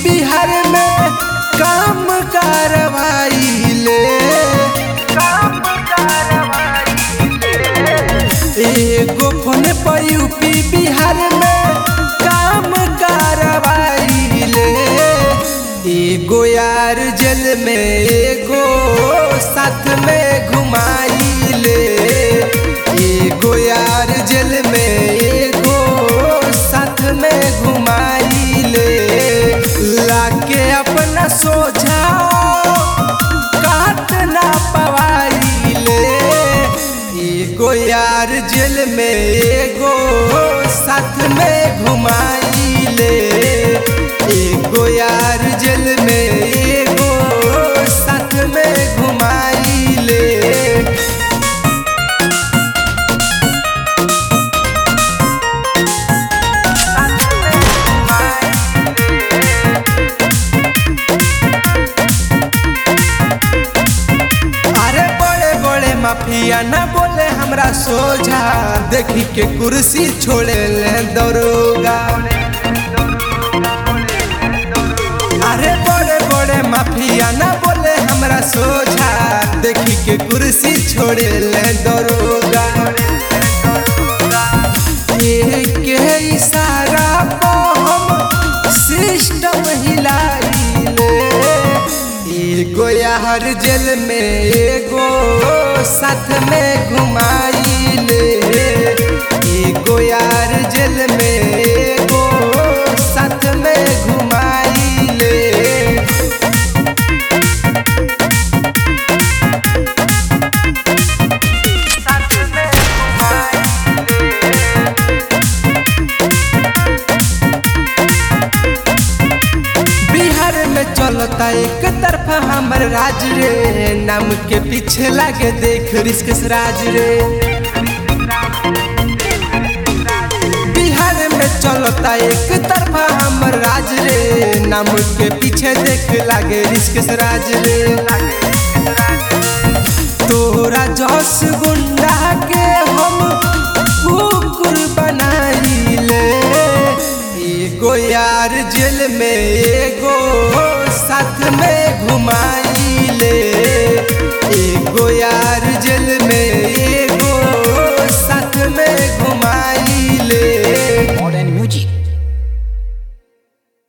बिहार में काम करवाइले। एगो फोन पर यूपी बिहार में काम करवाइले। एगो यार जेल में एगो साथ में घुमाइले। एगो यार जेल में एगो साथ में घुमाइले। लाके अपना सोझा काट ना पवाइले। एगो यार जेल में एगो साथ में घुमाइले। एगो यार जेल में एगो साथ में घुमाइले। माफिया ना बोले हमरा सोझा, देखी के कुर्सी छोड़े ले दरोगा। अरे बड़े बड़े माफिया ना बोले हमरा सोझा, देखी के कुर्सी छोड़े ले दरोगा। के इशारा पर हम सिस्टम हिलाइले। एगो यार जेल में एगो साथ में घुमाइले। एगो यार जेल में एगो साथ में घुमाइले। बिहार में चलता एक तरफा हमर राज रे, नाम के पीछे लागे देख रिस्क राज रे। बिहार में चलता एक तरफा हमर राज रे, नाम के पीछे देख लागे रिस्क राज रे। तोरा जस गुंडा के हम कुकुर बनाइले। एगो यार जेल में एगो साथ में घुमाइले।